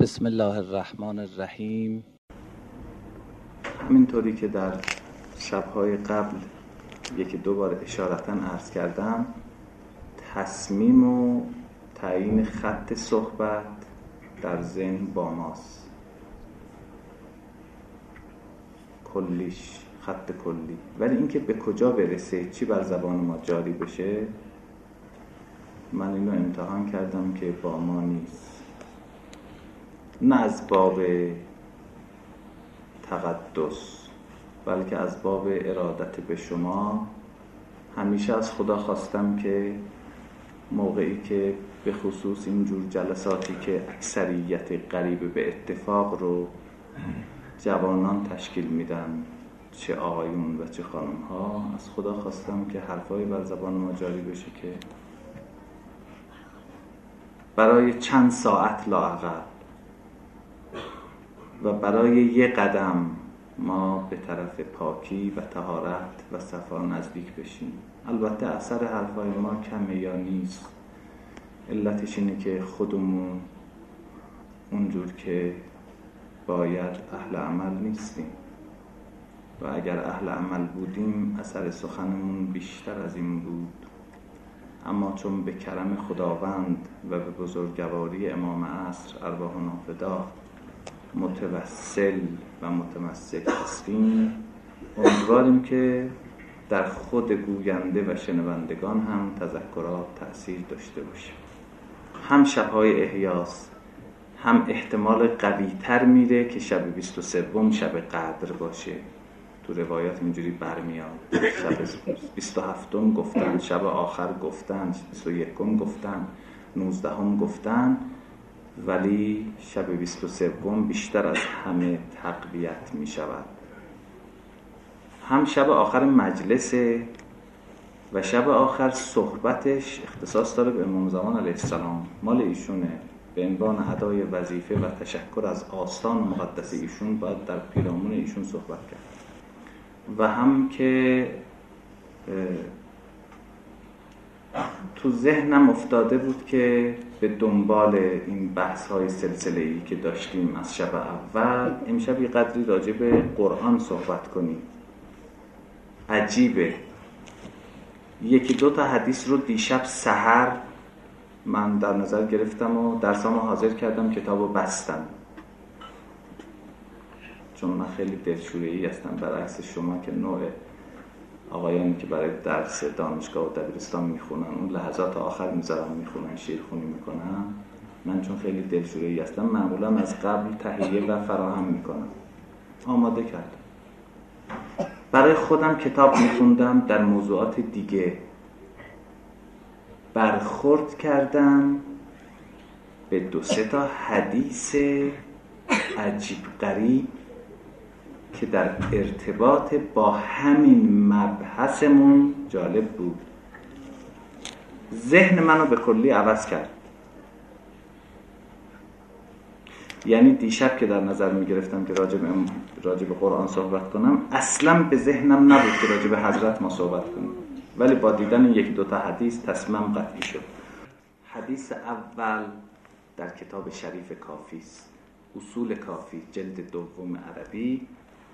بسم الله الرحمن الرحیم. همینطوری که در شب‌های قبل یکی دو بار اشارتاً عرض کردم، تصمیم و تعیین خط صحبت در ذهن با ماست. کلیش، خط کلی، ولی اینکه به کجا برسه، چی بر زبان ما جاری بشه، من اینو امتحان کردم که با ما نیست. نه از باب تقدس، بلکه از باب ارادت به شما. همیشه از خدا خواستم که موقعی که به خصوص اینجور جلساتی که اکثریت قریب به اتفاق رو جوانان تشکیل میدن، چه آقایون و چه خانم ها، از خدا خواستم که حرفای بر زبان ما جاری بشه که برای چند ساعت لااقل و برای یه قدم ما به طرف پاکی و طهارت و صفا نزدیک بشیم. البته اثر حرفای ما کمه یا نیست. علتش اینه که خودمون اونجور که باید اهل عمل نیستیم و اگر اهل عمل بودیم اثر سخنمون بیشتر از این بود. اما چون به کرم خداوند و به بزرگواری امام عصر ارواحنا فدا متوسل و متمسک هستیم، امیدواریم که در خود گوینده و شنوندگان هم تذکرات تأثیر داشته باشه. هم شب‌های احیاس، هم احتمال قوی تر میره که شب 23 شب قدر باشه. تو روایات اینجوری برمیاد. شب 27 گفتن، شب آخر گفتن، 21 گفتن، 19 گفتن، ولی شب 23 بیشتر از همه تقویت می شود. هم شب آخر مجلسه و شب آخر صحبتش اختصاص داره به امام زمان علیه السلام، مال ایشونه. به عنوان ادای وظیفه و تشکر از آستان مقدس ایشون باید در پیرامون ایشون صحبت کرد. و هم که تو ذهنم افتاده بود که به دنبال این بحث‌های سلسله‌ای که داشتیم از شب اول، امشب یه قدری راجع به قرآن صحبت کنیم. عجیبه، یکی دو تا حدیث رو دیشب سحر من در نظر گرفتم و درسامو حاضر کردم، کتابو بستم، چون من خیلی دلشوره‌ای هستم، برعکس شما که نوع آقایانی که برای درس دانشگاه و دبیرستان میخونن اون لحظات آخر میذارن میخونن، شیرخونی میکنن. من چون خیلی دلشوره‌ای هستم معمولا از قبل تهیه و فراهم میکنم. آماده کردم برای خودم، کتاب میخوندم، در موضوعات دیگه برخورد کردم به 2-3 تا حدیث عجیب غریب که در ارتباط با همین مبحثمون جالب بود. ذهن منو به کلی عوض کرد. یعنی دیشب که در نظر میگرفتم که راجع به قرآن صحبت کنم، اصلا به ذهنم نبود که راجع به حضرت ما صحبت کنم، ولی با دیدن یکی دو تا حدیث تصمیم قطعی شد. حدیث اول در کتاب شریف کافی است، اصول کافی، جلد 2 عربی،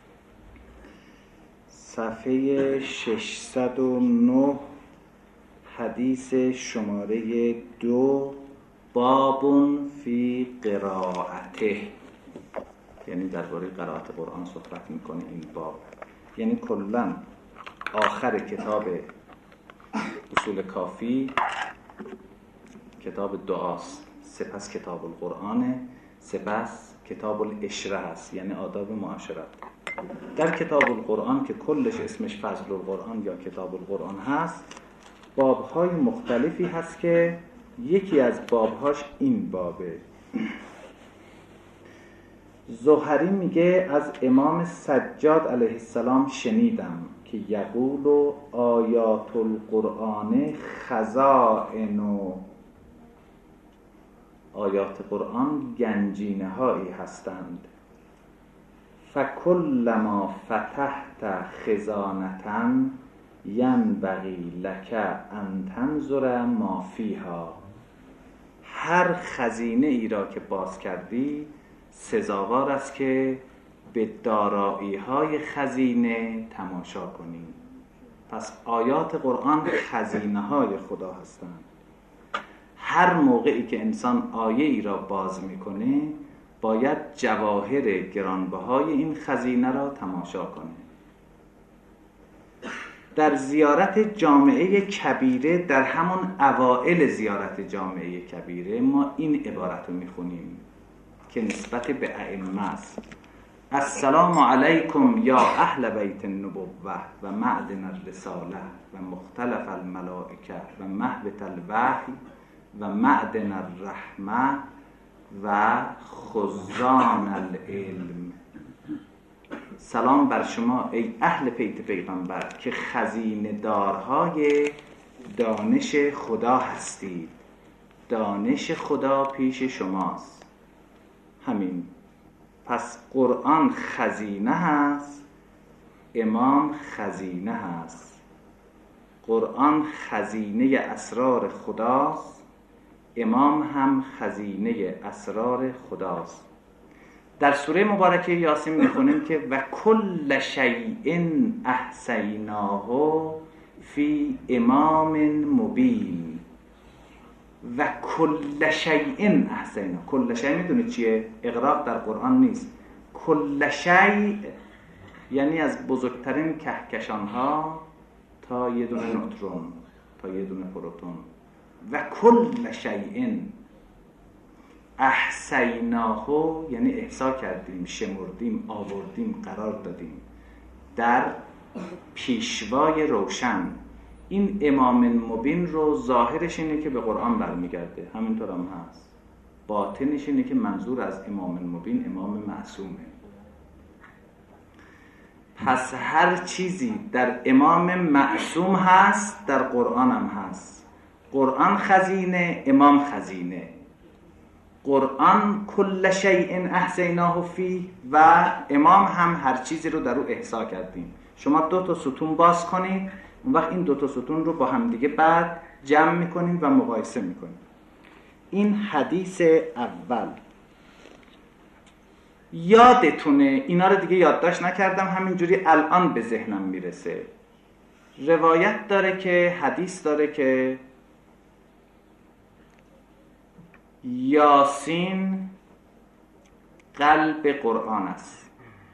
صفحه 609، حدیث شماره 2، بابون فی قرائته، یعنی درباره قرائت قرآن صحبت میکنه این باب. یعنی کلا آخر کتاب اصول کافی کتاب دعاست، سپس کتاب القرآنه، سپس کتاب العشره هست، یعنی آداب معاشرت. در کتاب القرآن که کلش اسمش فضل القرآن یا کتاب القرآن هست، بابهای مختلفی هست که یکی از بابهاش این بابه. زهری میگه از امام سجاد علیه السلام شنیدم که یقول آیات القرآن خزائن، آیات قرآن گنجینه هایی هستند. فکلما فتحت خزانة ینبغی لک ان تنظر ما فیها، هر خزینه ای را که باز کردی سزاوار است که به دارایی های خزینه تماشا کنی. پس آیات قرآن خزینه های خدا هستند. هر موقعی که انسان آیه ای را باز میکنه باید جواهر گرانبهای این خزینه را تماشا کنه. در زیارت جامعه کبیره، در همون اوائل زیارت جامعه کبیره، ما این عبارت رو میخونیم که نسبت به ائمه است: السلام علیکم یا اهل بیت النبوه و معدن الرساله و مختلف الملائکه و مهبط الوحی و معدن الرحمه و خزان العلم. سلام بر شما ای اهل بیت پیغمبر که خزینه دارهای دانش خدا هستید. دانش خدا پیش شماست. همین. پس قرآن خزینه هست، امام خزینه هست. قرآن خزینه اسرار خداست، امام هم خزینه اسرار خداست. در سوره مبارکه یاسین میخونیم که و کل شیء احصیناه فی امام مبین. و کل شیء احصیناه. کل شیء میدونید چیه؟ اغراق در قرآن نیست. کل شیء یعنی از بزرگترین کهکشان ها تا یه دونه نوترون، تا یه دونه پروتون. و کل شیء احصیناه یعنی احصا کردیم، شمردیم، آوردیم، قرار دادیم در پیشوای روشن. این امام مبین رو ظاهرش اینه که به قرآن برمیگرده، همینطور هم هست. باطنش اینه که منظور از امام مبین امام معصومه. پس هر چیزی در امام معصوم هست در قرآن هم هست. قرآن خزینه، امام خزینه. قرآن کل شیء احصیناه فیه و امام هم هر چیزی رو در او احصا کردیم. شما 2 ستون باز کنید، اون وقت این 2 ستون رو با هم دیگه بعد جمع میکنید و مقایسه میکنید. این حدیث اول. یادتونه اینا رو دیگه یادداشت نکردم، همینجوری الان به ذهنم میرسه. روایت داره که، حدیث داره که یاسین قلب قرآن است.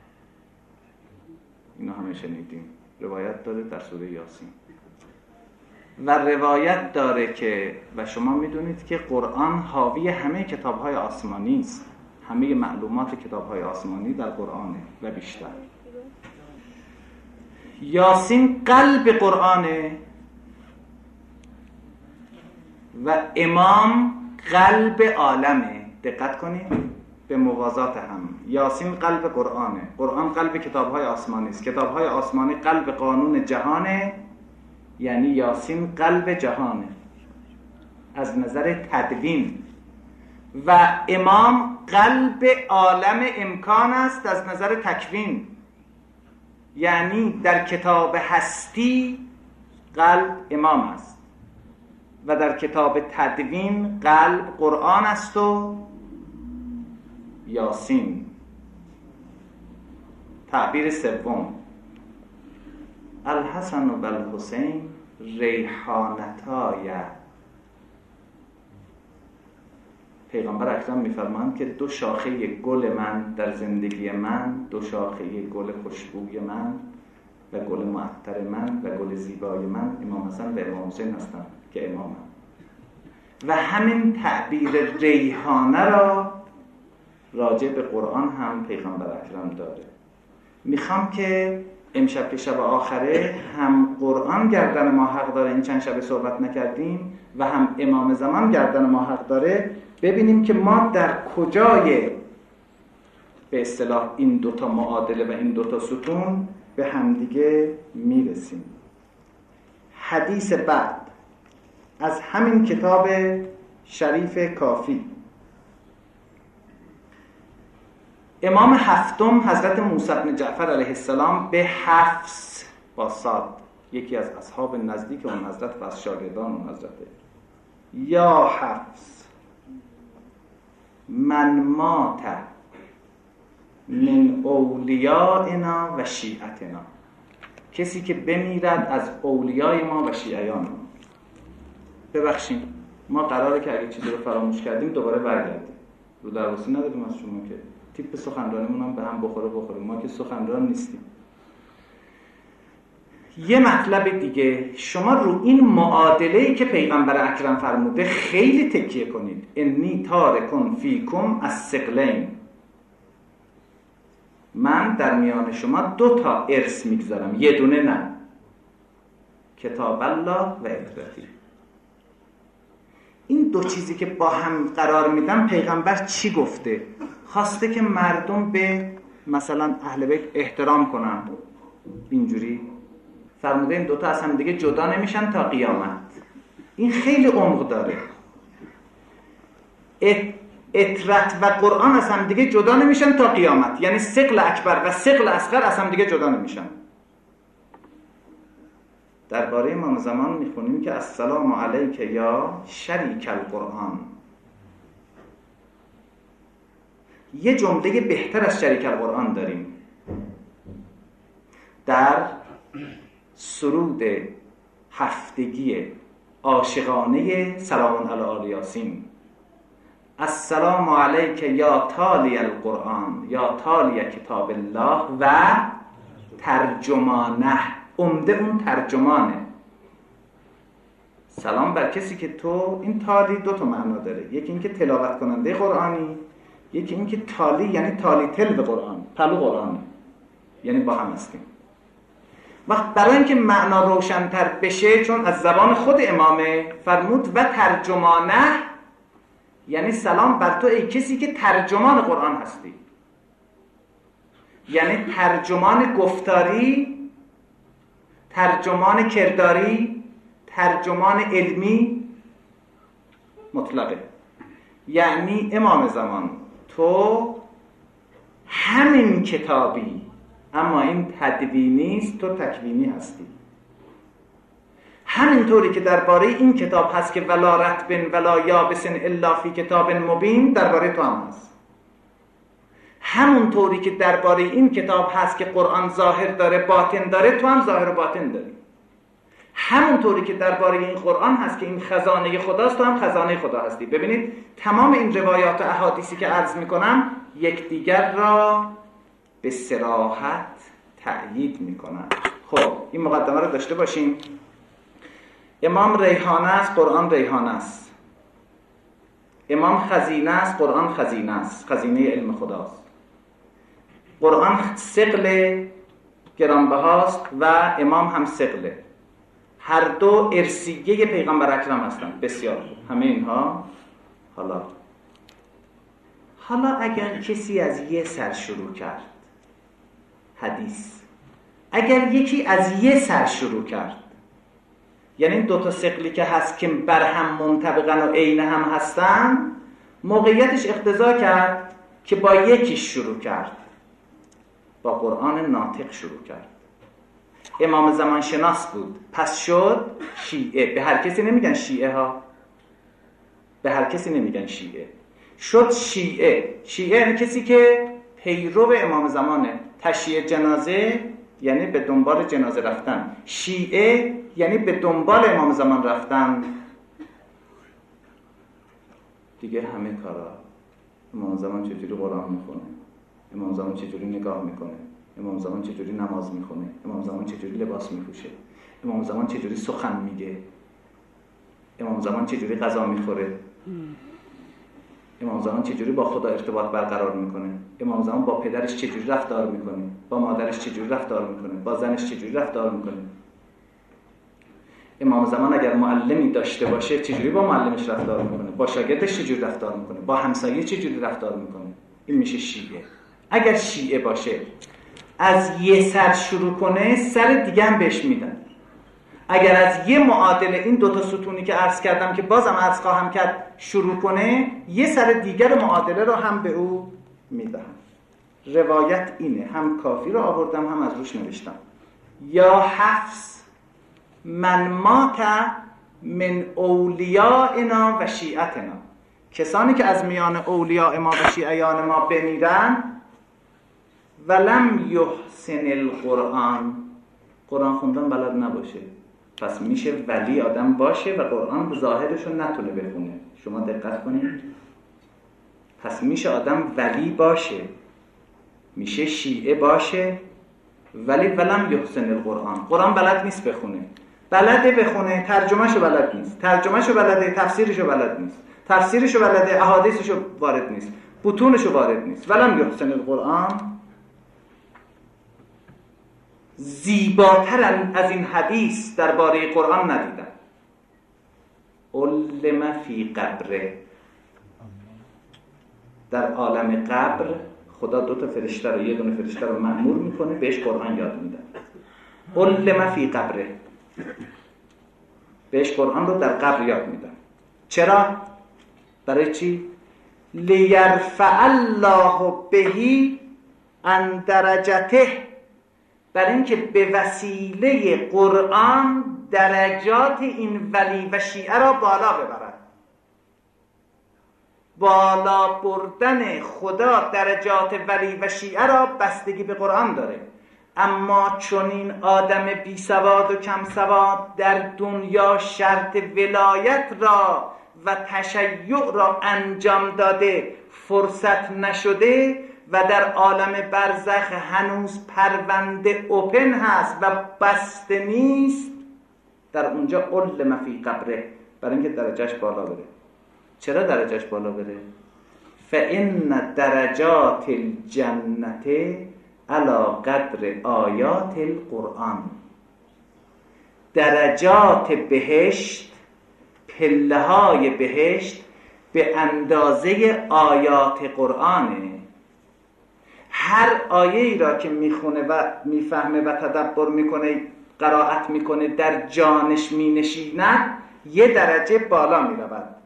اینو همه شنیدیم. روایت داره در سوره یاسین. و روایت داره که و شما میدونید که قرآن حاوی همه کتاب‌های آسمانی است. همه معلومات کتاب‌های آسمانی در قرآنه و بیشتر. یاسین قلب قرآنه و امام قلب عالمه. دقت کنید به موازات هم. یاسین قلب قرآنه، قرآن قلب کتاب‌های آسمانی است. کتاب‌های آسمانی قلب قانون جهانه، یعنی یاسین قلب جهانه از نظر تدوین. و امام قلب عالم امکان است از نظر تکوین، یعنی در کتاب هستی قلب امام است و در کتاب تدوین قلب قرآن است و یاسین. تعبیر سوم: الحسن و الحسین ریحانتای. پیغمبر اکرم میفرمایند که 2 شاخه گل من در زندگی من، 2 شاخه گل خوشبوی من و گل معطر من و گل زیبای من امام حسن و امام حسین هستند که امامم. و همین تعبیر ریحانه را راجع به قرآن هم پیغمبر اکرم داره. میخوام که امشب که شب آخره هم قرآن گردن ما حق داره، این چند شب صحبت نکردیم، و هم امام زمان گردن ما حق داره، ببینیم که ما در کجای به اصطلاح این 2 معادله و این 2 ستون به همدیگه میرسیم. حدیث بعد از همین کتاب شریف کافی. امام هفتم حضرت موسی بن جعفر علیه السلام به حفص با صاد، یکی از اصحاب نزدیک اون حضرت و از شاگردان اون حضرته: یا حفص من مات من اولیائنا و شیعتنا، کسی که بمیرد از اولیای ما و شیعیان ما. ببخشید ما قراره که اگه چیزی رو فراموش کردیم دوباره برگردیم. رو درواسی نداریم از شما که تیپ سخنرانیمون هم به هم بخوره. ما که سخنران نیستیم. یه مطلب دیگه، شما رو این معادله‌ای که پیغمبر اکرم فرموده خیلی تکیه کنید. انی تارکن فیکم الثقلین، من در میان شما 2 تا ارث میگذارم، یه دونه نه، کتاب الله و اطرتی. این 2 چیزی که با هم قرار میدم پیغمبر چی گفته؟ خواسته که مردم به مثلا اهل بیت احترام کنن. اینجوری فرموده این 2 تا از هم دیگه جدا نمیشن تا قیامت. این خیلی عمق داره. اطرت و قرآن از هم دیگه جدا نمیشن تا قیامت، یعنی ثقل اکبر و ثقل اصغر از هم دیگه جدا نمیشن. درباره امام زمان میخونیم که السلام علیک یا شریک القرآن. یه جمله بهتر از شریک القرآن داریم در سرود هفتگی عاشقانه سلام علی آل یاسین. السلام علیک یا تالی القرآن یا تالی کتاب الله و ترجمانه. عمده اون ترجمانه. سلام بر کسی که تو، این تالی 2 تا معنا داره، یکی این که تلاوت کننده قرآنی، یکی این که تالی یعنی تالی تل قرآن، پلو قرآنی، یعنی با هم هستیم. وقت برای اینکه معنا روشن‌تر بشه، چون از زبان خود امامه، فرمود و ترجمانه، یعنی سلام بر تو ای کسی که ترجمان قرآن هستی، یعنی ترجمان گفتاری، ترجمان کرداری، ترجمان علمی مطلقه. یعنی امام زمان تو همین کتابی، اما این تدوینی است، تو تکوینی هستی. همینطوری که درباره این کتاب هست که ولا رطب ولا یابس الا فی کتاب مبین، درباره تو هم هست. همونطوری که درباره این کتاب هست که قرآن ظاهر داره باطن داره، تو هم ظاهر و باطن داری. همونطوری که درباره این قرآن هست که این خزانه خداست، تو هم خزانه خدا هستی. ببینید تمام این روایات و احادیثی که عرض میکنم یکدیگر را به صراحت تأیید میکنن. خب این مقدمه رو داشته باشیم. امام ریحانه است، قرآن ریحانه است. امام خزینه است، قرآن خزینه است، خزینه علم خداست. قرآن ثقل گرانبهاست و امام هم ثقله. هر دو ارثیه پیغمبر اکرم هستند. بسیار خوب. همه اینها. حالا اگر کسی از یه سر شروع کرد حدیث، اگر یکی از یه سر شروع کرد، یعنی 2 تا ثقلی که هست که بر هم منطبقن و عین هم هستن، موقعیتش اقتضا کرد که با یکیش شروع کرد، با قرآن ناطق شروع کرد. امام زمان شناس بود، پس شد شیعه. به هر کسی نمیگن شیعه ها، به هر کسی نمیگن شیعه. شد شیعه. شیعه یعنی کسی که پیرو امام زمانه. تشییع جنازه یعنی به دنبال جنازه رفتن. شیعه یعنی به دنبال امام زمان رفتن. دیگه همه کارا. امام زمان چجوری قرآن میخونه، امام زمان چجوری نگاه میکنه، امام زمان چجوری نماز میخونه، امام زمان چجوری لباس میپوشه، امام زمان چجوری سخن میگه، امام زمان چجوری غذا میخوره، امام زمان چجوری با خدا ارتباط برقرار میکنه، امام زمان با پدرش چجوری رفتار میکنه، با مادرش چجوری رفتار میکنه، با زنش چجوری رفتار میکنه. امام زمان اگر معلمی داشته باشه چجوری با معلمش رفتار میکنه، با شاگردش چجوری رفتار میکنه، با همسایه چجوری رفتار میکنه. این میشه شیعه. اگر شیعه باشه از یه سر شروع کنه، سر دیگه هم بهش میدن. اگر از یه معادله، این 2 تا ستونی که عرض کردم که بازم عرض خواهم کرد، شروع کنه، یه سر دیگر معادله رو هم به او میدن. روایت اینه، هم کافی رو آوردم هم از روش نوشتم. یا حفظ من مات من اولیائنا و شیعتنا، کسانی که از میان اولیاء ما و شیعیان ما بمیرن ولم یحسن القرآن، قرآن خوندن بلد نباشه، پس میشه ولی آدم باشه و قرآن به ظاهرشو نتونه بخونه. شما دقت کنید، پس میشه آدم ولی باشه، میشه شیعه باشه، ولی ولم یحسن القرآن، قرآن بلد نیست بخونه، بلده بخونه ترجمهشو بلد نیست، ترجمهشو بلده تفسیرشو بلد نیست، تفسیرشو بلده احادیثشو وارد نیست، بطونشو وارد نیست. ولم یحسن القرآن زیباتر از این حدیث درباره قرآن ندیدم. علم فی قبره، در عالم قبر خدا 2 فرشته رو، 1 فرشته رو مأمور میکنه بهش قرآن یاد میده. علم فی قبره، بهش قرآن رو در قبر یاد میدن. چرا؟ برای چی؟ لیرفع الله بهی عن درجته، برای اینکه به وسیله قرآن درجات این ولی و شیعه را بالا ببرد. بالا بردن خدا درجات ولی و شیعه را بستگی به قرآن داره. اما چون این آدم بی سواد و کم سواد در دنیا شرط ولایت را و تشیع را انجام داده، فرصت نشده و در عالم برزخ هنوز پرونده اوپن هست و بسته نیست، در اونجا علم فی قبره، برای اینکه درجهش بالا بره. چرا درجهش بالا بره؟ فإن درجات الجنت علی قدر آیات القرآن، درجات بهشت، پله های بهشت به اندازه آیات قرآنه. هر آیه‌ای را که میخونه و میفهمه و تدبر میکنه، قرائت میکنه، در جانش مینشیند، یه درجه بالا میرود.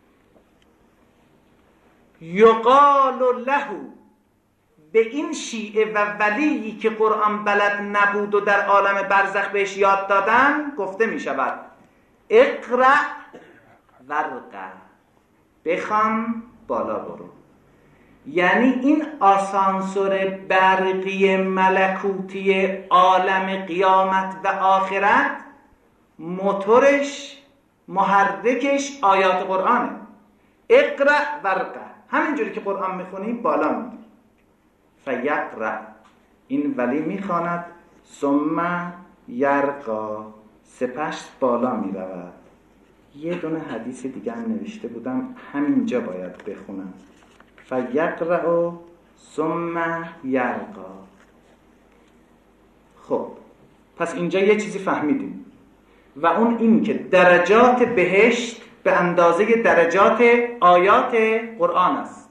یقال له، به این شیعه و ولیی که قرآن بلد نبود و در عالم برزخ بهش یاد دادن، گفته میشود اقرأ ورقه، بخوان بالا برو. یعنی این آسانسور برقی ملکوتی عالم قیامت و آخرت، موتورش، محرکش آیات قرآنه. اقرأ ورقه، همینجوری که قرآن میخونیم بالا میری. فیقرأ، این ولی میخواند، ثم یرقا، سپس بالا میرود. یه دونه حدیث دیگه هم نوشته بودم، همینجا باید بخونم. فیقرأ ثم یرقا. خب پس اینجا یه چیزی فهمیدیم و اون این که درجات بهشت به اندازه درجات آیات قرآن است.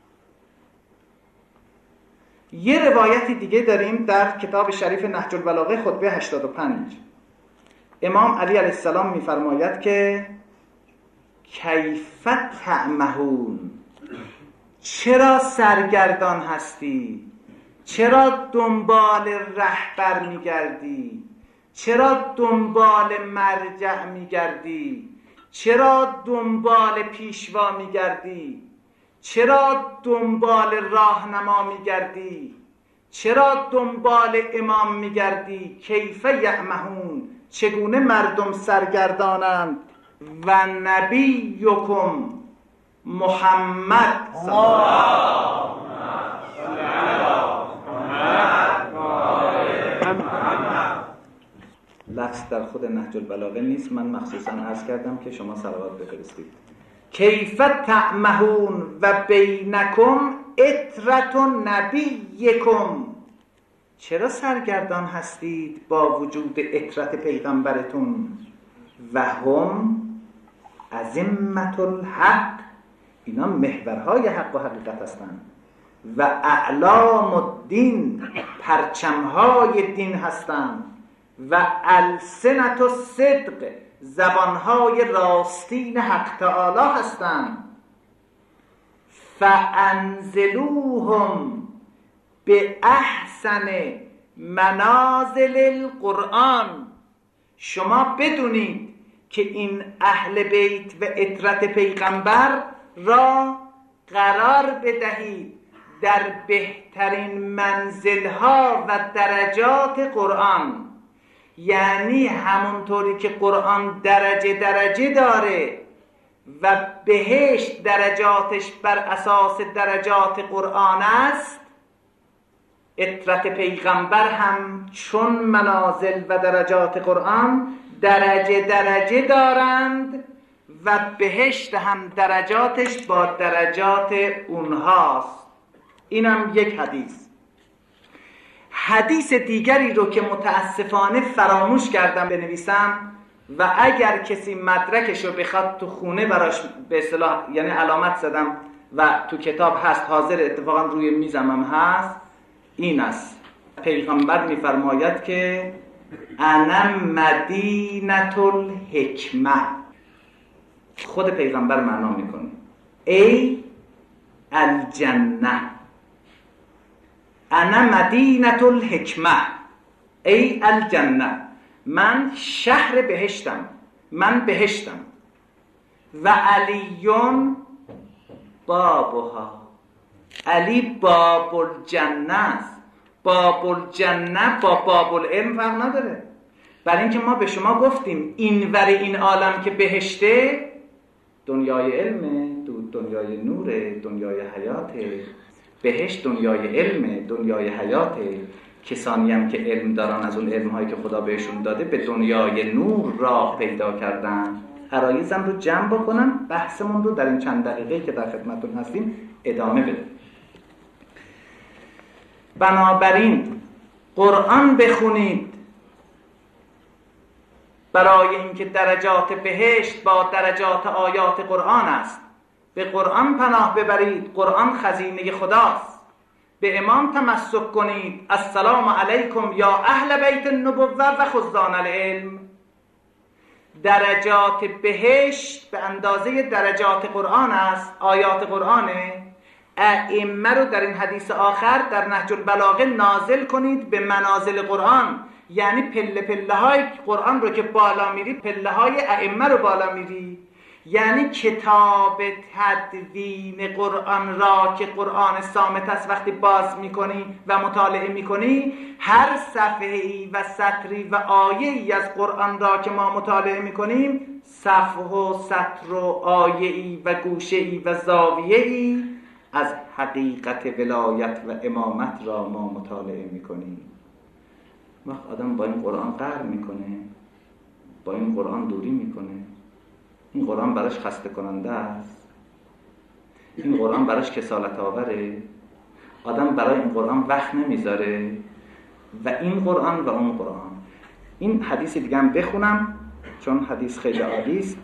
یه روایت دیگه داریم در کتاب شریف نهج البلاغه خطبه 85. امام علی علیه السلام میفرماید که کیف تعمهون، چرا سرگردان هستی؟ چرا دنبال رهبر میگردی؟ چرا دنبال مرجع میگردی؟ چرا دنبال پیشوا میگردی؟ چرا دنبال راهنما میگردی؟ چرا دنبال امام میگردی؟ کیف یعمهون، چگونه مردم سرگردانند. و نبیکم محمد صلی الله لفظ در خود نهج البلاغه نیست، من مخصوصا عرض کردم که شما صلوات بفرستید. کیف تعمهون و بینکم اطرت نبیکم، چرا سرگردان هستید با وجود اطرت پیغمبرتون؟ و هم ازمة الحق، اینا محورهای حق و حقیقت هستند. و اعلام الدین، پرچمهای دین هستند. و السنة الصدق، زبانهای راستین حق تعالی هستند. فانزلوهم به احسن منازل القرآن، شما بدونید که این اهل بیت و اطرت پیغمبر را قرار بدهید در بهترین منزلها و درجات قرآن. یعنی همونطوری که قرآن درجه داره و بهشت درجاتش بر اساس درجات قرآن است، اطرت پیغمبر هم چون منازل و درجات قرآن درجه دارند و بهشت هم درجاتش با درجات اونهاست. اینم یک حدیث. حدیث دیگری رو که متاسفانه فراموش کردم بنویسم و اگر کسی مدرکش رو بخواد تو خونه براش به اصطلاح یعنی علامت زدم و تو کتاب هست، حاضر اتفاقا روی میزم هم هست، این است. پیغمبر میفرماید که انا مدینة الحکمه. خود پیغمبر معنا میکنه ای الجنه، انا مدینة الحکمه ای الجنه، من شهر بهشتم، من بهشتم. و علیون بابها، علی باب الجنه است. باب الجنه با باب العلم فرق نداره. برای اینکه ما به شما گفتیم اینور این عالم که بهشته دنیای علمه، دنیای نوره، دنیای حیاته. بهشت دنیای علمه، دنیای حیاته. کسانی هم که علم دارن از اون علم‌هایی که خدا بهشون داده به دنیای نور راه پیدا کردن. عرایزم رو جمع بکنم، بحثمون رو در این چند دقیقه‌ای که در خدمتتون هستیم ادامه بدیم. بنابراین قرآن بخونید برای اینکه درجات بهشت با درجات آیات قرآن است. به قرآن پناه ببرید، قرآن خزینه خداست. به امام تمسک کنید، السلام علیکم یا اهل بیت النبوه و خزان العلم. درجات بهشت به اندازه درجات قرآن است، آیات قرآنه. ائمه رو در این حدیث آخر در نهج البلاغه نازل کنید به منازل قرآن، یعنی پله پله های قرآن رو که بالا میری، پله های ائمه رو بالا میری. یعنی کتاب تدوین قرآن را که قرآن صامت است وقتی باز میکنی و مطالعه میکنی، هر صفحه‌ای و سطری و آیه‌ای از قرآن را که ما مطالعه میکنیم، صفحه و سطر و آیه‌ای و گوشه‌ای و زاویه‌ای از حقیقت ولایت و امامت را ما مطالعه میکنیم. وقت آدم با این قرآن قهر میکنه، با این قرآن دوری میکنه، این قرآن براش خسته کننده است، این قرآن براش کسالت آوره، آدم برای این قرآن وقت نمیذاره. و این قرآن و اون قرآن. این حدیث دیگه هم بخونم چون حدیث خیلی عالی است.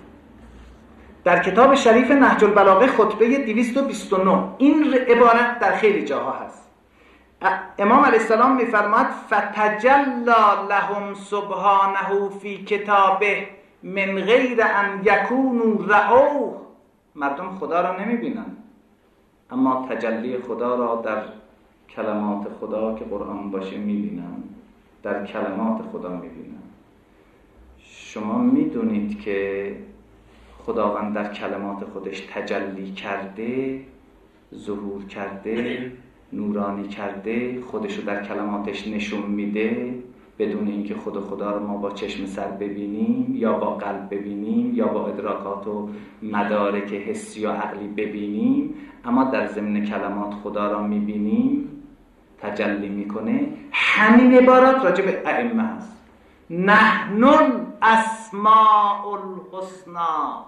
در کتاب شریف نهج البلاغه خطبه 229 این عبارت در خیلی جاها هست. امام علیه السلام میفرماد فتجلی لهم سبحانه فی کتابه من غیر ان یکونوا رأوه. مردم خدا را نمیبینن، اما تجلی خدا را در کلمات خدا که قرآن باشه میبینن، در کلمات خدا میبینن. شما میدونید که خداوند در کلمات خودش تجلی کرده، ظهور کرده، نورانی کرده، خودشو در کلماتش نشون میده، بدون اینکه خدا رو ما با چشم سر ببینیم یا با قلب ببینیم یا با ادراکات و مدارک حسی و عقلی ببینیم، اما در ضمن کلمات خدا را میبینیم، تجلی میکنه. همین عبارات راجع به ائمه هست. نحن الاسماء الحسنا،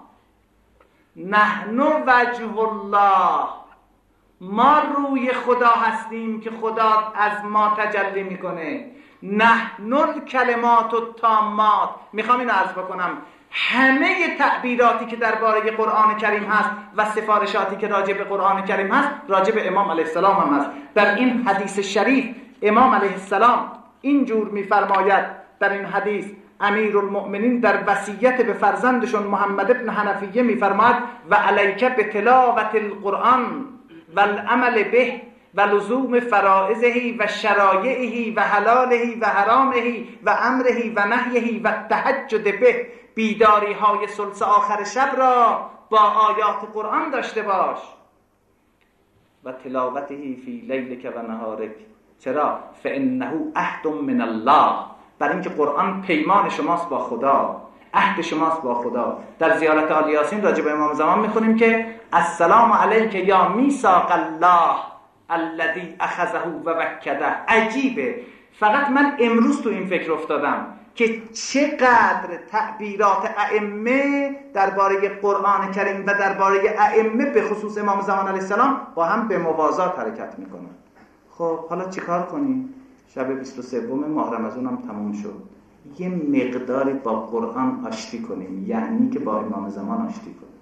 نحن وجه الله، ما روی خدا هستیم که خدا از ما تجلی میکنه. نحن الکلمات التامات. میخوام اینو عرض بکنم، همه تعبیراتی که درباره قرآن کریم هست و سفارشاتی که راجع به قرآن کریم هست راجع به امام علیه السلام هم هست. در این حدیث شریف امام علیه السلام اینجور میفرماید در این حدیث، امیرالمؤمنین در وصیت به فرزندشون محمد ابن حنفیه میفرماید و علیک بتلاوت القرآن و العمل به و لزوم فرائضه و شرایعه و حلاله و حرامه و امره و نهیه و تهجد به. بیداری های ثلث آخر شب را با آیات قرآن داشته باش. و تلاوته فی لیلک و نهارک. چرا؟ فانه عهد من الله. برای اینکه قرآن پیمان شماست با خدا، عهد شماست با خدا. در زیارت آل یاسین راجع به امام زمان میخونیم که السلام علیک یا میثاق الله الذی اخذه و وکده. عجیبه، فقط من امروز تو این فکر افتادم که چقدر تعبیرات ائمه درباره قرآن کریم و درباره ائمه به خصوص امام زمان علیه السلام با هم به موازات حرکت میکنن. خب حالا چیکار کنیم؟ شب 23 ماه رمضان هم تموم شد. یه مقداری با قرآن آشتی کنیم، یعنی که با امام زمان آشتی کنیم.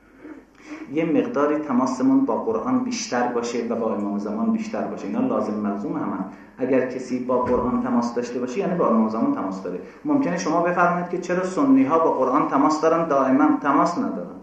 یه مقداری تماسمون با قرآن بیشتر باشه و با امام زمان بیشتر باشه. اینا لازم ملزوم همن. اگر کسی با قرآن تماس داشته باشه یعنی با امام زمان تماس داره. ممکنه شما بفرمایید که چرا سنی ها با قرآن تماس دارن دائما تماس ندارن؟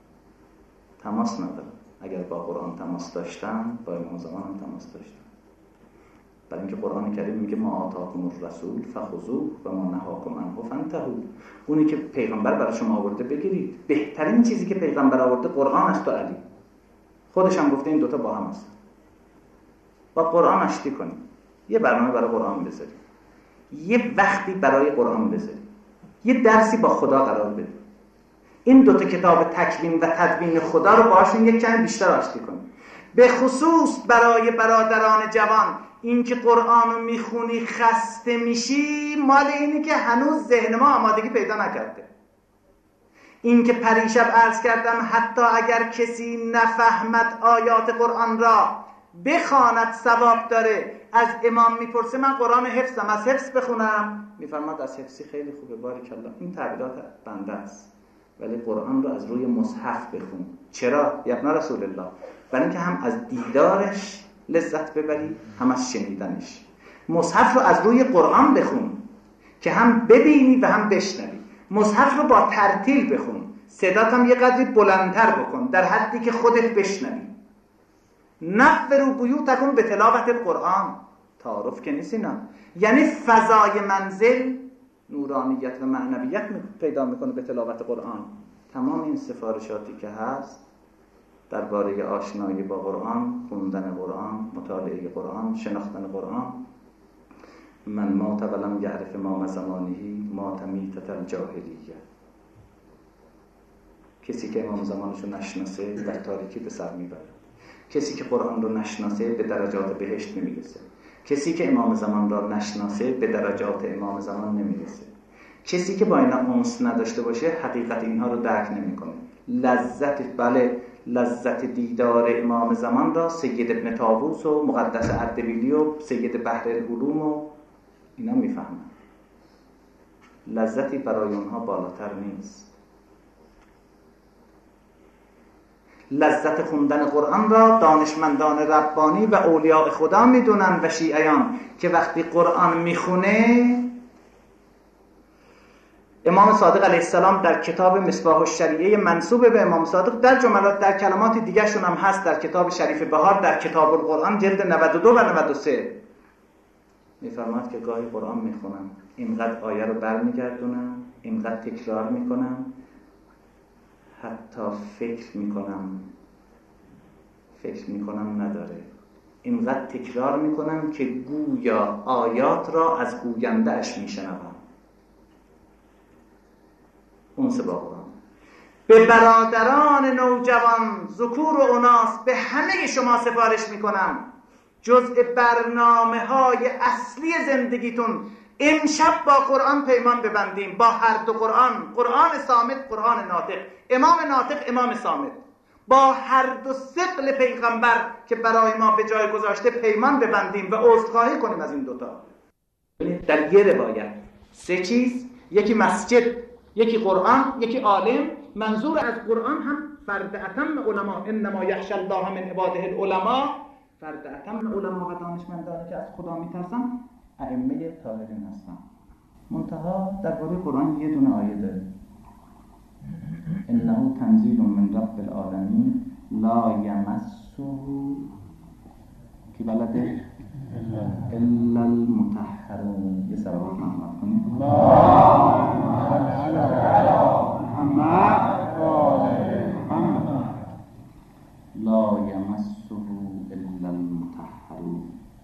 تماس ندارن. اگر با قرآن تماس داشتن با امام زمان هم تماس داشتن. برای اینکه قرآن کریم میگه ما آتاکم الرسول فخذوه و ما نهاکم عنه فانتهوا. اونی که پیغمبر برای شما آورده بگیرید. بهترین چیزی که پیغمبر آورده قرآن است و علی. خودش هم گفته این دوتا با هم است. با قرآن آشتی کنید. یه برنامه برای قرآن بذارید. یه وقتی برای قرآن بذارید. یه درسی با خدا قرار بدید. این دوتا کتاب تکوین و تدوین خدا رو باهاشون یک کمی بیشتر آشتی کنید. به خصوص برای برادران جوان، این که قرآن رو میخونی خسته میشی مال اینه که هنوز ذهن ما آمادگی پیدا نکرده. این که پریشب عرض کردم حتی اگر کسی نفهمد آیات قرآن را بخواند ثواب داره. از امام میپرسه من قرآن حفظم، از حفظ بخونم؟ میفرماد از حفظی خیلی خوبه، بارکالله. این تعبیرات بنده است، ولی قرآن رو از روی مصحف بخون. چرا؟ یا ابن رسول الله؟ برای اینکه هم از دیدارش لذت ببری هم از شنیدنش. مصحف رو از روی قرآن بخون که هم ببینی و هم بشنوی. مصحف رو با ترتیل بخون، صدات هم یه قدری بلندتر بکن در حدی که خودت بشنوی. نفروا بیوتکم به تلاوت القرآن. تعارف که نیست اینا. یعنی فضای منزل نورانیت و معنویت پیدا میکنه به تلاوت قرآن. تمام این سفارشاتی که هست درباره آشنایی با قرآن، خوندن قرآن، مطالعه قرآن، شناختن قرآن. من مات ولم یعرف امام زمانه مات میتة الجاهلیه. کسی که امام زمانشو نشناسه در تاریکی به سر میبره. کسی که قرآن رو نشناسه به درجات بهشت نمیرسه. کسی که امام زمان را نشناسه به درجات امام زمان نمیرسه. کسی که با اینا انس نداشته باشه حقیقت اینها رو درک نمیکنه. لذت دیدار امام زمان را سید ابن طاووس و مقدس اردبیلی و سید بحر العلوم و اینا میفهمن. لذتی برای اونها بالاتر نیست. لذت خوندن قرآن را دانشمندان ربانی و اولیاء خدا میدونن و شیعیان که وقتی قرآن میخونه. امام صادق علیه السلام در کتاب مصباح الشریعه منسوب به امام صادق در جملات در کلمات دیگه شون هم هست در کتاب شریف بهار در کتاب القرآن جلد 92 و 93 میفرماد که گاهی قرآن میخونم اینقدر آیه رو برمیگردونم، اینقدر تکرار میکنم، حتی فکر میکنم نداره. اینقدر تکرار میکنم که گویا آیات را از گوینده اش میشنوم. اون سباقان به برادران نوجوان، ذکور و اناث، به همه شما سفارش میکنم جزء برنامه‌های اصلی زندگیتون امشب با قرآن پیمان ببندیم. با هر دو قرآن صامت، قرآن ناطق، امام ناطق، امام صامت، با هر دو ثقل پیغمبر که برای ما به جای گذاشته پیمان ببندیم و عذرخواهی کنیم از این دوتا. در یه روایت 3 چیز، یکی مسجد، یکی قرآن، یکی عالم. منظور از قرآن هم فرد اتم علما، انما یخشی الله من عباده العلماء. فرد اتم علما و دانشمندانی که از خدا میترسن ائمه طاهرین هستن. منتها درباره قرآن یه دونه آیه داره، انه تنزیل من رب العالمین لا یمسه کی بلده الا المطهرون. یه صلوات محمد کنید. اللهم صل علی محمد یمسه الا المطهرون.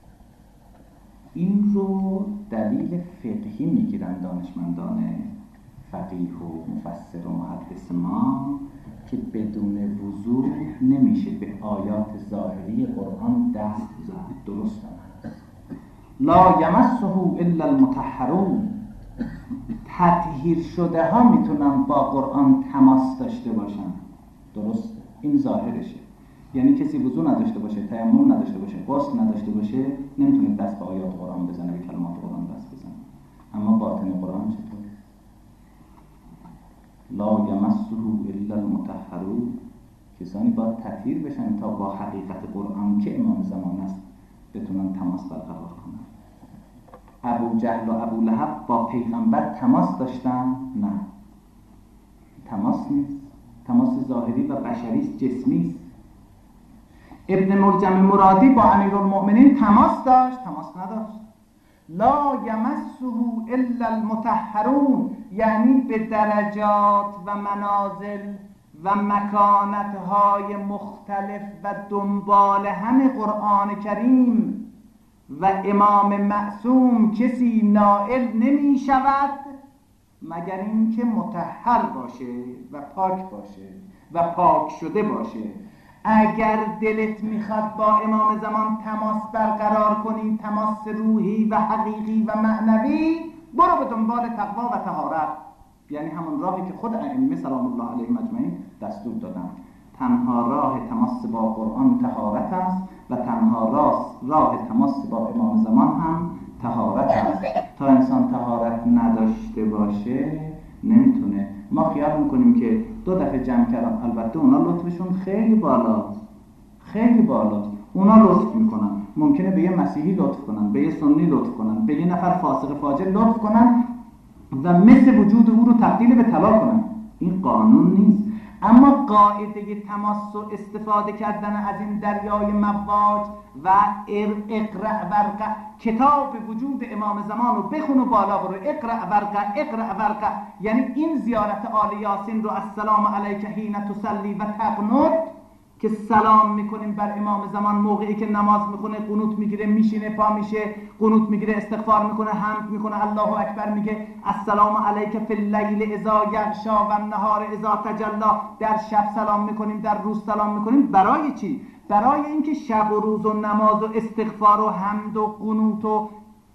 این رو دلیل فقهی میگیرن دانشمندان فقیه و مفسر و محدث ما که بدون وضو نمیشه به آیات ظاهری قرآن دست زد. درست است. لا یمسه الا المطهرون، تطهیر شده ها میتونن با قرآن تماس داشته باشن. درسته، این ظاهرشه. یعنی کسی وضو نداشته باشه، تیمم نداشته باشه، غسل نداشته باشه، نمیتونه دست به آیات قرآن بزنه، به کلمات قرآن دست بزنه. اما باطن قرآن چطور؟ لا یمسه الا المطهرون، کسانی باید تطهیر بشن تا با حقیقت قرآن که امام زمان است بتونن تماس برقرار کنن. ابو جهل و ابو لهب با پیغمبر تماس داشتن؟ نه، تماس نیست. تماس ظاهری و بشری جسمی است. ابن ملجم مرادی با امیرالمؤمنین تماس داشت؟ تماس نداشت. لا یمسه الا المطهرون یعنی به درجات و منازل و مکانتهای مختلف و دنبال همه قرآن کریم و امام معصوم کسی نائل نمی شود مگر اینکه مطهر باشه و پاک باشه و پاک شده باشه. اگر دلت میخواد با امام زمان تماس برقرار کنی، تماس روحی و حقیقی و معنوی، برو به دنبال تقوا و طهارت، یعنی همون راهی که خود ائمه سلام الله علیهم اجمعین دستور دادن. تنها راه تماس با قرآن طهارت است و تنها راه تماس با امام زمان هم طهارت است. تا انسان طهارت نداشته باشه نمیتونه. ما خیال میکنیم که 2 دفعه جمع کردن، البته اونا لطفشون خیلی بالاست، خیلی بالاست. اونا لطف میکنن، ممکنه به یه مسیحی لطف کنن، به یه سنی لطف کنن، به یه نفر فاسق فاجر لطف کنن و مثل وجود او رو تبدیل به طلا کنن. این قانون نیست. اما قاعده تماس و استفاده کردن از این دریای مواج و اقرأ ورقع، کتاب وجود امام زمان رو بخون و بالا برو، اقرأ ورقع اقرأ ورقع، یعنی این زیارت آل یاسین رو السلام علیک حین تصلی و تقنط که سلام میکنیم بر امام زمان موقعی که نماز میخونه، قنوت میگیره، میشینه، پا میشه، قنوت میگیره، استغفار میکنه، حمد میکنه، الله اکبر میگه، السلام علیک فی اللیل اذا یغشا و النهار اذا تجلی. در شب سلام میکنیم، در روز سلام میکنیم. برای چی؟ برای اینکه شب و روز و نماز و استغفار و حمد و قنوت و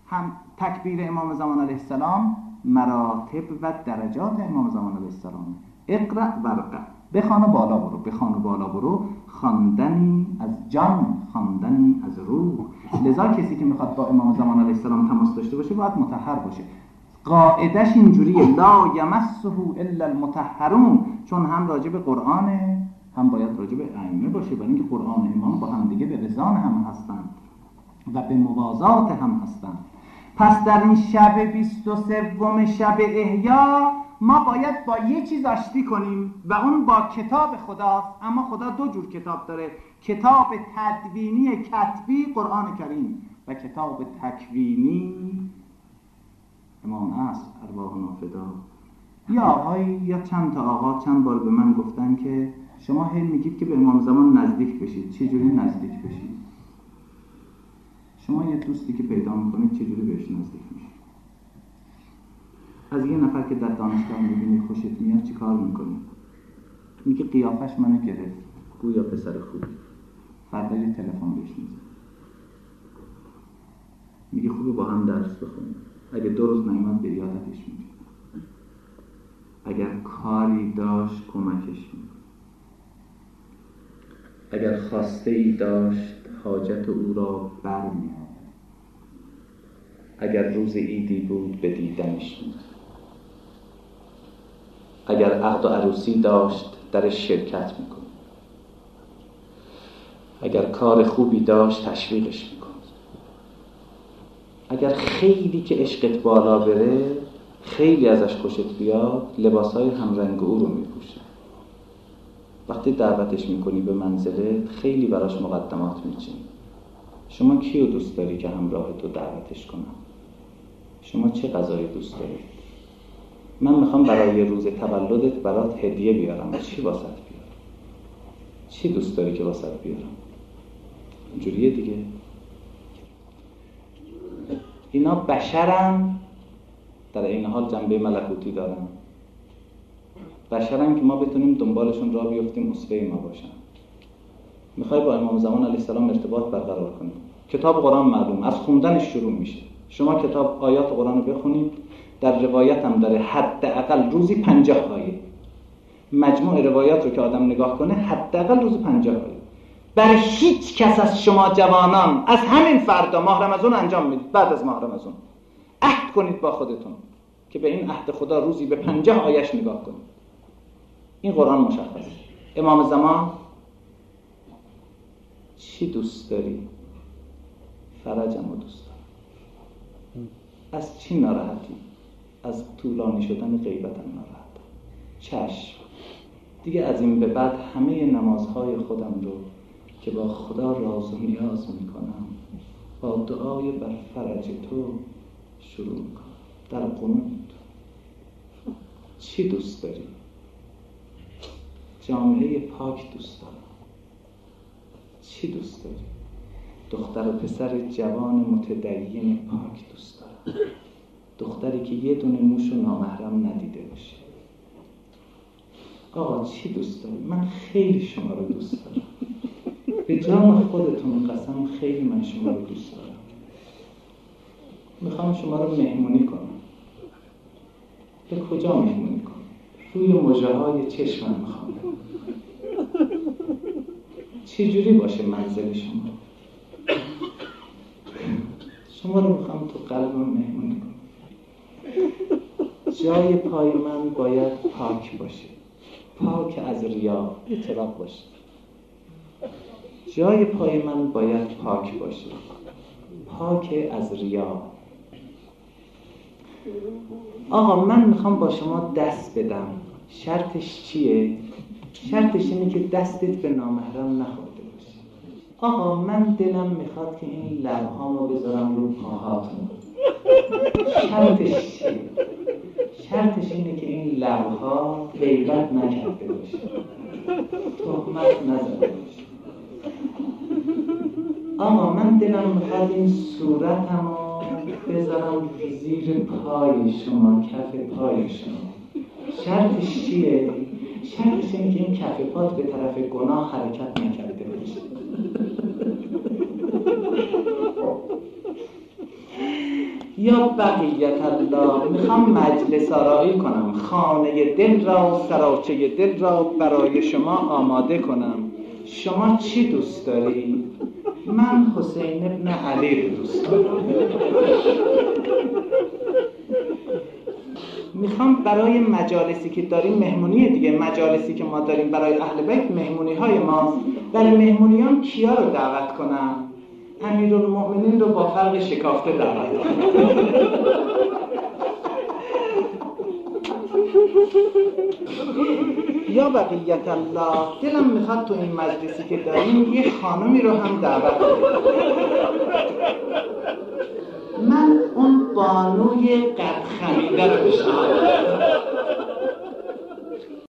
تکبیر امام زمان علیه السلام مراتب و درجات امام زمان علیه السلام. اقرأ ورقع، بخوان و بالا برو، بخوان و بالا برو، خواندنی از جان، خواندنی از روح. لذا کسی که میخواد با امام زمان علیه السلام تماس داشته باشه باید مطهر باشه. قاعدش اینجوریه، لا یمسه الا المطهرون، چون هم راجع به قرآنه هم باید راجع به ائمه باشه، برای اینکه قرآن و امام با هم دیگه به رضان هم هستند و به موازات هم هستند. پس در این شب 23 شب احیا ما باید با یه چیز آشتی کنیم و اون با کتاب خداست. اما خدا 2 جور کتاب داره، کتاب تدوینی کتبی قرآن کریم و کتاب تکوینی امام عصر ارواحنا فدا. یا آقای یا چند تا آقا چند بار به من گفتن که شما هی میگید که به امام زمان نزدیک بشید. چه جوری نزدیک بشید؟ شما یه دوستی که پیدا میکنید چه جوری بهش نزدیک میشید؟ از یه نفر که در دانشگاه میبینی خوشت میاد چی کار میکنی؟ میگه قیافش منو گرفت، گویا پسر خوبی. فردا یه تلفن بهش میزنی، میگه خوبه با هم درس بخونیم. اگه 2 روز نیامد به یادتش میگه. اگر کاری داشت کمکش میکنه. اگر خواسته ای داشت حاجت او را برمی‌آورد. اگر روز عیدی بود به دیدنش می‌رفت. اگر عقد و عروسی داشت در شرکت میکنه. اگر کار خوبی داشت تشویقش میکنه. اگر خیلی که عشقت بالا بره، خیلی ازش خوشت بیاد، لباسای همرنگ او رو میپوشه. وقتی دعوتش میکنی به منزلت خیلی براش مقدمات میچینی. شما کیو دوست داری که همراه تو دعوتش کنم؟ شما چه غذایی دوست داری؟ من میخوام برای روز تولدت برات هدیه بیارم. چی واسط بیارم؟ چی دوست داری که واسط بیارم؟ اینجوریه دیگه. اینا بشرن در این حال جنبه ملکوتی دارن، بشرن که ما بتونیم دنبالشون راه بیفتیم، اسوه ما باشن. میخوای با امام زمان علیه السلام ارتباط برقرار کنیم، کتاب قرآن معلوم از خوندنش شروع میشه. شما کتاب آیات قرآن رو بخونید، در روایت هم داره حداقل روزی 50 آیه. مجموع روایات رو که آدم نگاه کنه حداقل روزی 50 آیه. برای هیچ کس از شما جوانان از همین فردا ماه رمضان انجام میدید، بعد از ماه رمضان عهد کنید با خودتون که به این عهد خدا روزی به 50 آیهش نگاه کنید. این قرآن مشخصه. امام زمان چی دوست داری؟ فرجم رو دوست دارم. از چی ناراحتی؟ از طولانی شدن غیبتم ناراحتم. چشم، دیگه از این به بعد همه نمازهای خودم رو که با خدا راز و نیاز میکنم با دعای بر فرج تو شروع میکنم. در قنوت چی دوست داری؟ جامعه پاک دوست دارم. چی دوست داری؟ دختر و پسر جوان متدین پاک دوست دارم. دختری که یه دونه موش و نامحرم ندیده باشه. آقا چی دوست داری؟ من خیلی شما رو دوست دارم. به جان خودتون قسم، خیلی من شما رو دوست دارم. میخوام شما رو مهمونی کنم. به کجا مهمونی کنم؟ روی مژه های چشمم میخوام. چجوری باشه منزل شما؟ شما رو میخوام تو قلبم مهمونی کنم. جای پای من باید پاک باشه، پاک از ریا، اطلاق باشه. جای پای من باید پاک باشه، پاک از ریا. آقا من میخوام با شما دست بدم، شرطش چیه؟ شرطش اینه که دستت به نامحرم نخورده باشه. آقا من دلم میخواد که این لبهامو بذارم رو پاهاتون. شرطش چیه؟ شرطش اینه که این لبها غیبت نکرده باشه، تهمت نزده باشه. آقا من دلم میخواد این صورتمو بذارم زیر پای شما، کف پای شما. شرطش چیه؟ شرطش اینه که این کف پات به طرف گناه حرکت نکرده باشه. یا بقیت الله، میخوام مجلس آرایی کنم، خانه دل را، سراچه دل را برای شما آماده کنم. شما چی دوست داری؟ من حسین ابن علی رو دوست دارم. میخوام برای مجالسی که داریم، مهمونی دیگه، مجالسی که ما داریم برای اهل بیت، مهمونی های ما، برای مهمونیان کیا رو دعوت کنم؟ امیرالمؤمنین رو با فرق شکافته دعوت کنم. یا بقیت الله، دلم میخواد تو این مجلسی که داریم یه خانمی رو هم دعوت کنم. من اون بانوی قد خمیده رو بشنم.